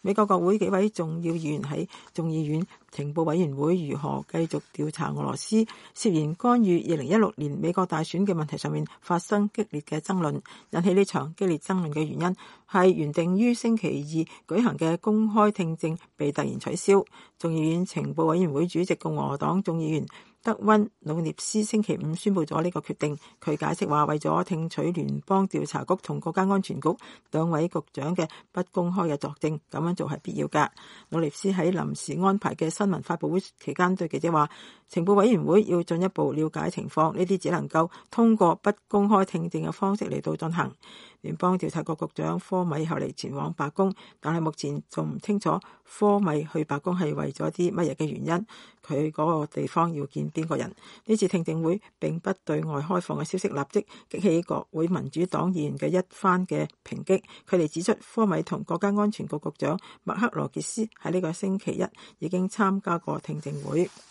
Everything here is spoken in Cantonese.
美國國會幾位重要議員喺眾議院情報委員會如何繼續調查俄羅斯涉嫌干預2016年美國大選嘅問題上面發生激烈嘅爭論。引起呢場激烈爭論嘅原因係原定於星期二舉行嘅公開聽證被突然取消。眾議院情報委員會主席共和黨眾議員德溫努涅斯星期五宣布咗呢個決定。佢解釋話，為咗聽取聯邦調查局同國家安全局兩位局長嘅不公開嘅作證，咁樣做係必要㗎。努涅斯喺臨時安排嘅新聞發佈會期間對記者話，情報委員會要進一步了解情況，呢啲只能夠通過不公開聽證嘅方式嚟到進行。聯邦調查局局長科米後嚟前往白宮，但係目前仲唔清楚科米去白宮係為咗啲乜嘢嘅原因，佢嗰個地方要見邊個人。呢次聽證會並不對外開放嘅消息立即激起國會民主黨議員嘅一番嘅抨擊。佢哋指出，科米同國家安全局局長麥克羅傑斯喺呢個星期一已經參加過聽證會。